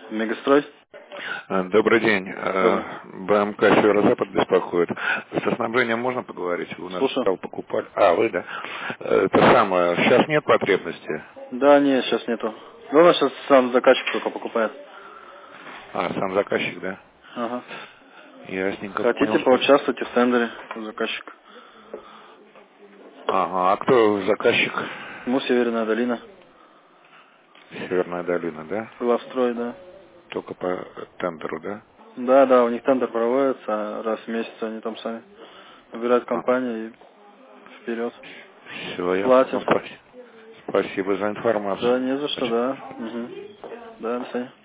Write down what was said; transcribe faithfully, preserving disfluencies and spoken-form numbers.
Мегастрой? Э, Добрый день. Добрый. Э, БМК Северо-Запад беспокоит. Со снабжением можно поговорить? У нас Слушаю. стал покупать. А, вы, да. Э, Это самое. Сейчас нет потребности. Да, нет, сейчас нету. Ну, у нас сейчас сам заказчик только покупает. А, сам заказчик, да? Ага. Ясненько Хотите, понял, что... поучаствуйте в тендере, заказчик. Ага, а кто заказчик? Ну, Северная долина. Северная долина, да? Главстрой, да. Только по тендеру, да? Да, да, у них тендер проводится, раз в месяц они там сами выбирают А, компанию и вперед. все, я Платят. понял. Спасибо. Спасибо за информацию. Да, не за что, Спасибо. да. Угу. Да, до свидания.